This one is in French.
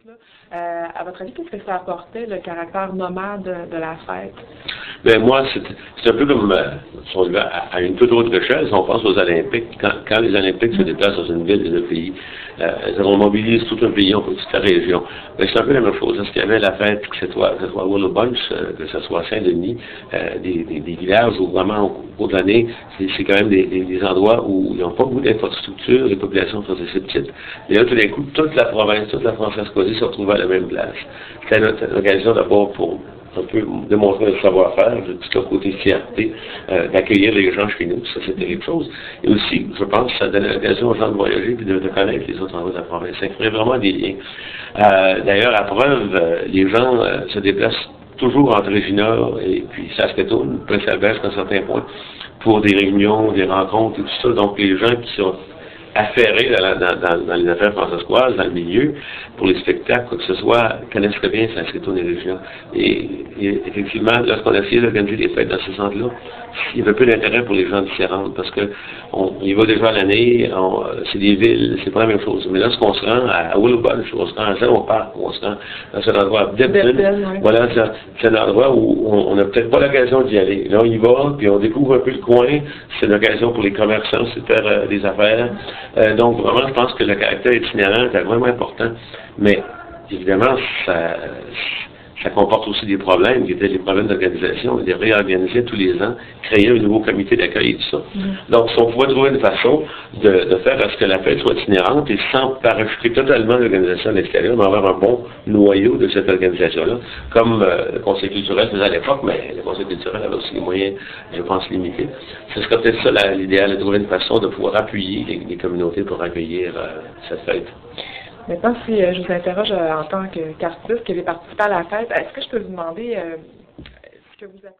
là. À votre avis, qu'est-ce que ça apportait, le caractère nomade de la fête? Ben moi, c'est un peu comme si on va à une toute autre échelle, si on pense aux Olympiques. Quand les Olympiques se déplacent dans une ville, dans un pays, on mobilise tout un pays, on peut toute la région. Ben, c'est un peu la même chose. Est-ce qu'il y avait la fête, que ce soit Willow Bunch, que ce soit Saint-Denis, des villages où vraiment au cours de l'année, c'est quand même des endroits où ils n'ont pas beaucoup d'infrastructures, les populations sont assez petites. Et là, tout d'un coup, toute la province, toute la Françoise-Cosy se retrouvait à la même place. C'était notre occasion d'abord pour un peu démontrer notre savoir-faire, tout le côté fierté, d'accueillir les gens chez nous, ça c'était quelque chose. Et aussi, je pense que ça donne l'occasion aux gens de voyager et de connaître les autres endroits de la province. Ça crée vraiment des liens. D'ailleurs, à preuve, les gens se déplacent toujours entre Regina et puis Saskatoon, Prince-Albert jusqu'à un certain point, pour des réunions, des rencontres et tout ça. Donc les gens qui sont affairés dans les affaires françoises, dans le milieu, pour les spectacles, quoi que ce soit, connaissent très bien Saskatoon et Regina. Et effectivement, lorsqu'on a essayé d'organiser des fêtes dans ces centres-là, il y avait peu d'intérêt pour les gens d'y rendre, parce que on y va déjà l'année, c'est des villes, c'est pas la même chose. Mais lorsqu'on se rend à Willow Bunch, on se rend à Zéro Park, on se rend dans cet endroit à Debden, voilà, c'est un endroit où on n'a peut-être pas l'occasion d'y aller. Là, on y va, puis on découvre un peu le coin, c'est une occasion pour les commerçants de faire des affaires. Donc, vraiment, je pense que le caractère itinérant est vraiment important, mais évidemment, ça comporte aussi des problèmes, qui étaient les problèmes d'organisation, de les réorganiser tous les ans, créer un nouveau comité d'accueil et tout ça. Donc, si on pouvait trouver une façon de faire à ce que la fête soit itinérante et sans parachuter totalement l'organisation à l'extérieur, mais avoir un bon noyau de cette organisation-là, comme le Conseil culturel faisait à l'époque, mais le Conseil culturel avait aussi les moyens, je pense, limités. Ce serait peut-être ça l'idéal, de trouver une façon de pouvoir appuyer les communautés pour accueillir cette fête. Maintenant, si je vous interroge en tant qu'artiste qui avait participé à la fête, est-ce que je peux vous demander ce que vous